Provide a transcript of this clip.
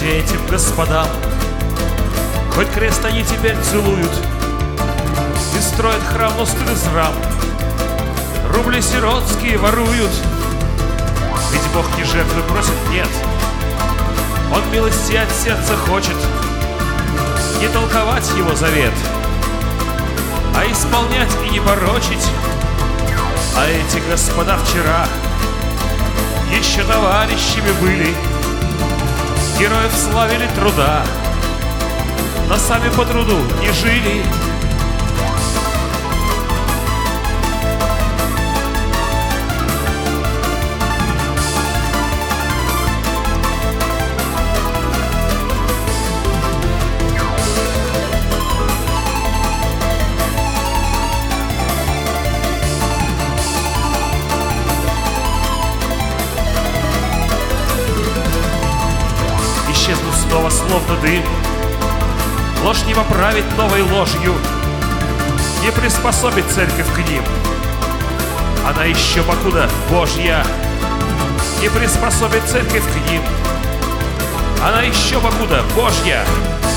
Скажите этим господам, хоть крест они теперь целуют и строят храм, но стыд из рам, рубли сиротские воруют. Ведь Бог не жертвы просит, нет, Он милости от сердца хочет, не толковать Его завет, а исполнять и не порочить. А эти господа вчера еще товарищами были, героев славили труда, но сами по труду не жили. Исчезнут снова словно дым, ложь не поправить новой ложью, не приспособит церковь к ним. Она еще покуда Божья, не приспособит церковь к ним. Она еще покуда Божья.